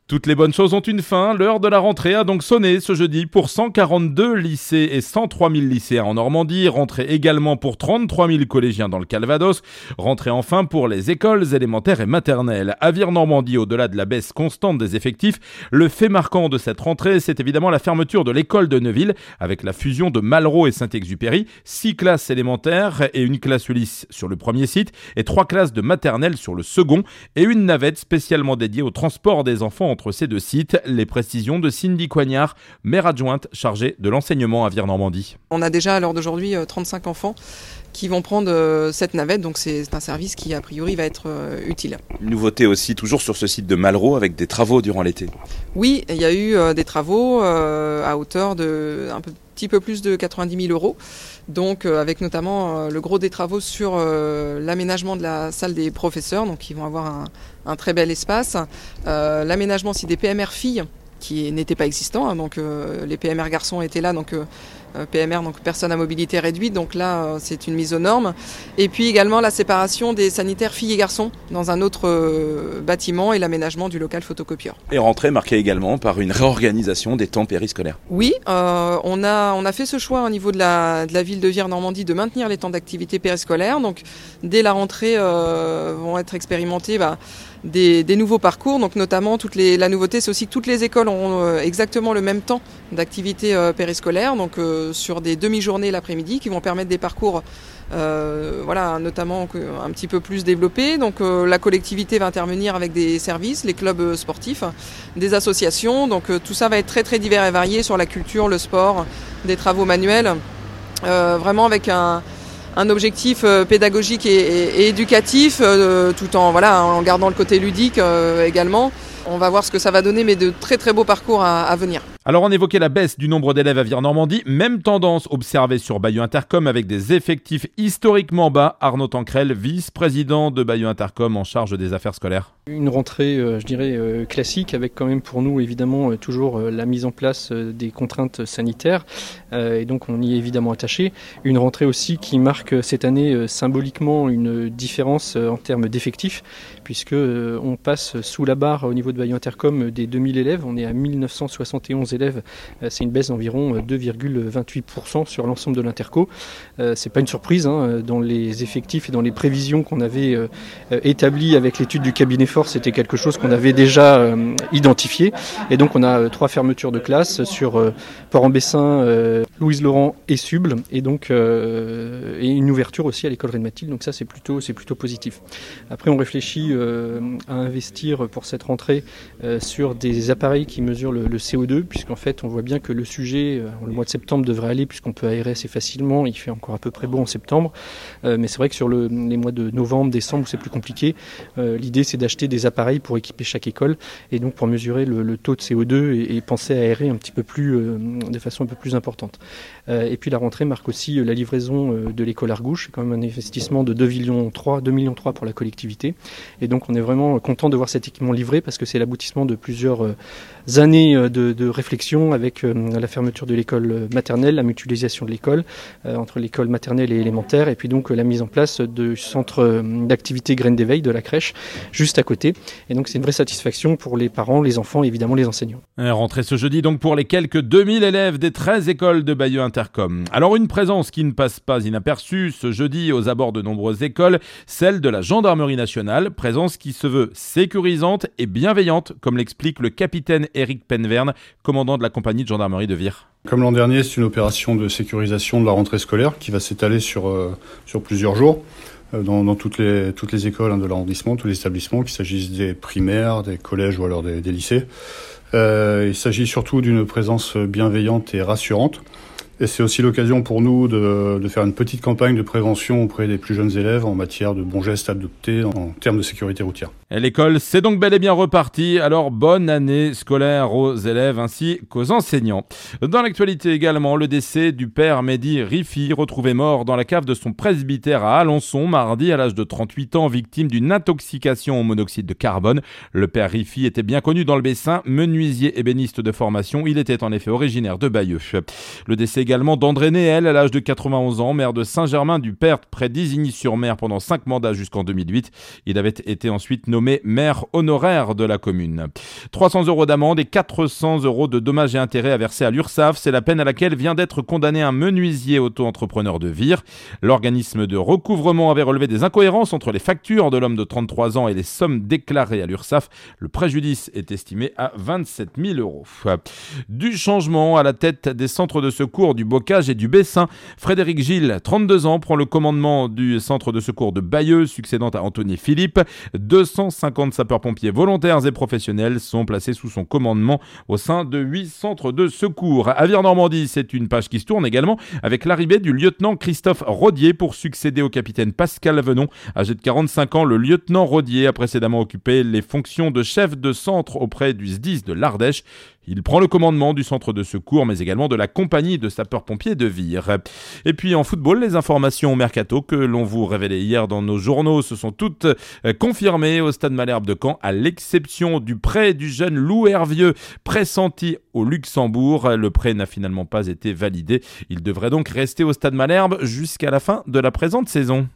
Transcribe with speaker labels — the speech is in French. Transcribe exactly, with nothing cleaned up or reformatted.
Speaker 1: Toutes les bonnes choses ont une fin, l'heure de la rentrée a donc sonné ce jeudi pour cent quarante-deux lycées et cent trois mille lycéens en Normandie, rentrée également pour trente-trois mille collégiens dans le Calvados, rentrée enfin pour les écoles élémentaires et maternelles. À Vire-Normandie, au-delà de la baisse constante des effectifs, le fait marquant de cette rentrée, c'est évidemment la fermeture de l'école de Neuville avec la fusion de Malraux et Saint-Exupéry, six classes élémentaires et une classe Ulysse sur le premier site et trois classes de maternelle sur le second et une navette spécialement dédiée au transport des enfants entre ces deux sites. Les précisions de Cindy Coignard, maire adjointe chargée de l'enseignement à Vire-Normandie.
Speaker 2: On a déjà à l'heure d'aujourd'hui trente-cinq enfants qui vont prendre cette navette, donc c'est un service qui a priori va être utile.
Speaker 3: Une nouveauté aussi toujours sur ce site de Malraux avec des travaux durant l'été.
Speaker 2: Oui, il y a eu des travaux à hauteur de un petit peu plus de quatre-vingt-dix mille euros, donc avec notamment le gros des travaux sur l'aménagement de la salle des professeurs, donc ils vont avoir un, un très bel espace, euh, l'aménagement aussi des P M R filles qui n'étaient pas existants, hein, donc euh, les P M R garçons étaient là, donc euh, P M R, donc personnes à mobilité réduite, donc là euh, c'est une mise aux normes. Et puis également la séparation des sanitaires filles et garçons dans un autre euh, bâtiment et l'aménagement du local photocopieur.
Speaker 3: Et rentrée marquée également par une réorganisation des temps périscolaires.
Speaker 2: Oui, euh, on a on a fait ce choix au niveau de la de la ville de Vire-Normandie de maintenir les temps d'activité périscolaire. Donc dès la rentrée euh, vont être expérimentés bah, Des, des nouveaux parcours, donc notamment toutes les, la nouveauté c'est aussi que toutes les écoles auront euh, exactement le même temps d'activité euh, périscolaire, donc euh, sur des demi-journées l'après-midi qui vont permettre des parcours euh, voilà, notamment un petit peu plus développés. Donc euh, la collectivité va intervenir avec des services, les clubs sportifs, des associations, donc euh, tout ça va être très très divers et varié sur la culture, le sport, des travaux manuels, euh, vraiment avec un un objectif euh, pédagogique et, et, et éducatif, euh, tout en voilà en gardant le côté ludique euh, également. On va voir ce que ça va donner, mais de très très beaux parcours à, à venir.
Speaker 1: Alors on évoquait la baisse du nombre d'élèves à Vire-Normandie, même tendance observée sur Bayeux Intercom avec des effectifs historiquement bas. Arnaud Tancrel, vice-président de Bayeux Intercom en charge des affaires scolaires.
Speaker 4: Une rentrée, euh, je dirais, euh, classique, avec quand même pour nous évidemment euh, toujours euh, la mise en place euh, des contraintes sanitaires, euh, et donc on y est évidemment attaché. Une rentrée aussi qui marque euh, cette année euh, symboliquement une différence euh, en termes d'effectifs, puisque euh, on passe sous la barre au niveau de Bayeux Intercom des deux mille élèves, on est à mille neuf cent soixante et onze élèves, euh, c'est une baisse d'environ deux virgule vingt-huit pour cent sur l'ensemble de l'interco. Euh, c'est pas une surprise, hein, dans les effectifs et dans les prévisions qu'on avait euh, établies avec l'étude du cabinet c'était quelque chose qu'on avait déjà euh, identifié. Et donc on a euh, trois fermetures de classes sur euh, Port-en-Bessin, euh, Louise-Laurent et Suble, et donc euh, et une ouverture aussi à l'école Reine-Mathilde. Donc ça c'est plutôt c'est plutôt positif. Après on réfléchit euh, à investir pour cette rentrée euh, sur des appareils qui mesurent le, le C O deux, puisqu'en fait on voit bien que le sujet euh, le mois de septembre devrait aller, puisqu'on peut aérer assez facilement. Il fait encore à peu près beau en septembre, euh, mais c'est vrai que sur le, les mois de novembre, décembre où c'est plus compliqué, euh, l'idée c'est d'acheter des appareils pour équiper chaque école, et donc pour mesurer le, le taux de C O deux et, et penser à aérer un petit peu plus euh, de façon un peu plus importante. Euh, et puis la rentrée marque aussi euh, la livraison euh, de l'école Argouche, c'est quand même un investissement de deux virgule trois millions pour la collectivité, et donc on est vraiment content de voir cet équipement livré, parce que c'est l'aboutissement de plusieurs euh, années euh, de, de réflexion avec euh, la fermeture de l'école maternelle, la mutualisation de l'école euh, entre l'école maternelle et élémentaire, et puis donc euh, la mise en place du centre euh, d'activité graines d'éveil de la crèche juste à côté. Et donc c'est une vraie satisfaction pour les parents, les enfants et évidemment les enseignants.
Speaker 1: Rentrée ce jeudi donc pour les quelques deux mille élèves des treize écoles de Bayeux Intercom. Alors une présence qui ne passe pas inaperçue ce jeudi aux abords de nombreuses écoles, celle de la gendarmerie nationale, présence qui se veut sécurisante et bienveillante, comme l'explique le capitaine Éric Penverne, commandant de la compagnie de gendarmerie de Vire.
Speaker 5: Comme l'an dernier, c'est une opération de sécurisation de la rentrée scolaire qui va s'étaler sur, euh, sur plusieurs jours. Dans, dans toutes les toutes les écoles hein, de l'arrondissement, tous les établissements, qu'il s'agisse des primaires, des collèges ou alors des, des lycées. Euh, il s'agit surtout d'une présence bienveillante et rassurante. Et c'est aussi l'occasion pour nous de, de faire une petite campagne de prévention auprès des plus jeunes élèves en matière de bons gestes adoptés en termes de sécurité routière.
Speaker 1: Et l'école, c'est donc bel et bien reparti. Alors bonne année scolaire aux élèves ainsi qu'aux enseignants. Dans l'actualité également, le décès du père Mehdi Rifi, retrouvé mort dans la cave de son presbytère à Alençon mardi à l'âge de trente-huit ans, victime d'une intoxication au monoxyde de carbone. Le père Rifi était bien connu dans le Bessin, menuisier menuisier ébéniste de formation. Il était en effet originaire de Bayeux. Le décès également d'André Néel à l'âge de quatre-vingt-onze ans, maire de Saint-Germain-du-Perth près d'Isigny-sur-Mer pendant cinq mandats jusqu'en deux mille huit. Il avait été ensuite nommé maire honoraire de la commune. trois cents euros d'amende et quatre cents euros de dommages et intérêts à verser à l'URSSAF. C'est la peine à laquelle vient d'être condamné un menuisier auto-entrepreneur de Vire. L'organisme de recouvrement avait relevé des incohérences entre les factures de l'homme de trente-trois ans et les sommes déclarées à l'URSSAF. Le préjudice est estimé à vingt-sept mille euros. Du changement à la tête des centres de secours du Bocage et du Bessin. Frédéric Gilles, trente-deux ans, prend le commandement du centre de secours de Bayeux, succédant à Anthony Philippe. deux cent cinquante sapeurs-pompiers volontaires et professionnels sont placés sous son commandement au sein de huit centres de secours. À Vire-Normandie, c'est une page qui se tourne également avec l'arrivée du lieutenant Christophe Rodier pour succéder au capitaine Pascal Venon. Âgé de quarante-cinq ans, le lieutenant Rodier a précédemment occupé les fonctions de chef de centre auprès du S D I S de l'Ardèche. Il prend le commandement du centre de secours, mais également de la compagnie de sapeurs-pompiers de Vire. Et puis en football, les informations mercato que l'on vous révélait hier dans nos journaux se sont toutes confirmées au Stade Malherbe de Caen, à l'exception du prêt du jeune Lou Hervieux, pressenti au Luxembourg. Le prêt n'a finalement pas été validé. Il devrait donc rester au Stade Malherbe jusqu'à la fin de la présente saison.